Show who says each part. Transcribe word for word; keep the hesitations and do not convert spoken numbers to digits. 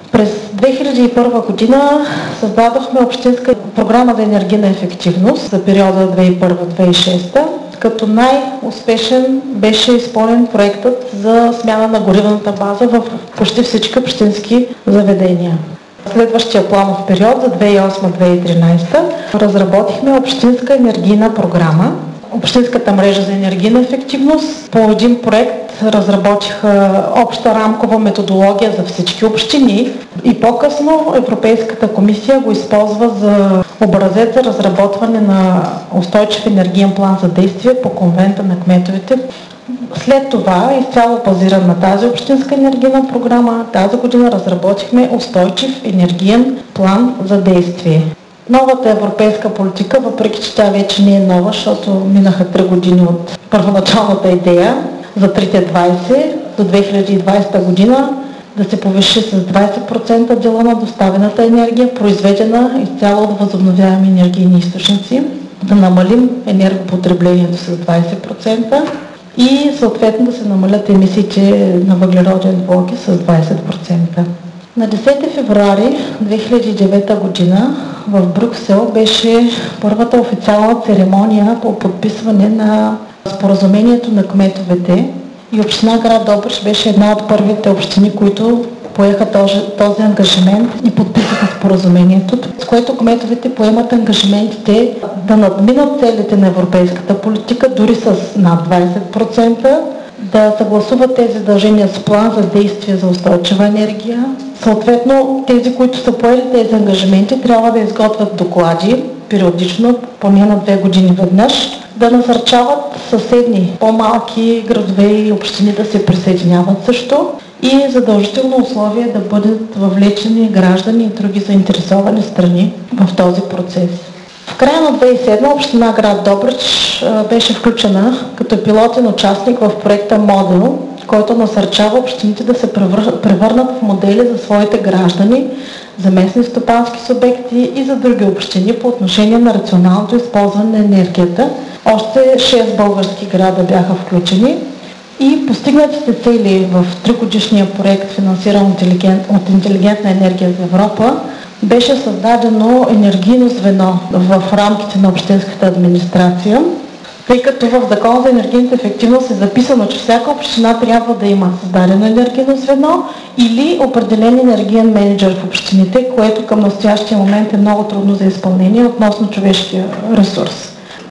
Speaker 1: През две хиляди и първа година създадохме общинска програма за енергийна ефективност за периода две хиляди и първа - две хиляди и шеста, като най-успешен беше изпълнен проектът за смяна на горивната база в почти всички общински заведения. Следващия планов период за две хиляди и осма - две хиляди и тринадесета разработихме общинска енергийна програма. Общинската мрежа за енергийна ефективност по един проект разработиха обща рамкова методология за всички общини и по-късно Европейската комисия го използва за образец за разработване на устойчив енергиен план за действие по конвента на кметовете. След това, изцяло базиран на тази общинска енергийна програма, тази година разработихме устойчив енергиен план за действие. Новата европейска политика, въпреки че тя вече не е нова, защото минаха три години от първоначалната идея за трите двадесет до две хиляди и двадесета година да се повиши с двадесет процента дела на доставената енергия, произведена изцяло от възобновяеми енергийни източници, да намалим енергопотреблението с двадесет процента и съответно да се намалят емисиите на въглероден двуокис с двадесет процента. На десети февруари две хиляди и девета година в Брюксел беше първата официална церемония по подписване на споразумението на кметовете и община град Добрич беше една от първите общини, които поеха този, този ангажимент и подписаха споразумението, с което кметовете поемат ангажиментите да надминат целите на европейската политика дори с над двадесет процента, да съгласуват тези задължения с план за действие за устойчива енергия. Съответно, тези, които са поели тези ангажименти, трябва да изготвят доклади периодично, поне на две години веднъж, да насърчават съседни по-малки градове и общини да се присъединяват също и задължително условие да бъдат въвлечени граждани и други заинтересовани страни в този процес. В края на две хиляди и седма община град Добрич беше включена като пилотен участник в проекта Модел, който насърчава общините да се превърнат в модели за своите граждани, за местни стопански субекти и за други общини по отношение на рационалното използване на енергията. Още шест български града бяха включени и постигнатите цели в тригодишния проект, финансиран от Интелигентна енергия за Европа, беше създадено енергийно звено в рамките на общинската администрация, тъй като в Закон за енергийната ефективност е записано, че всяка община трябва да има създадено енергийно звено или определен енергиен менеджер в общините, което към настоящия момент е много трудно за изпълнение относно човешкия ресурс.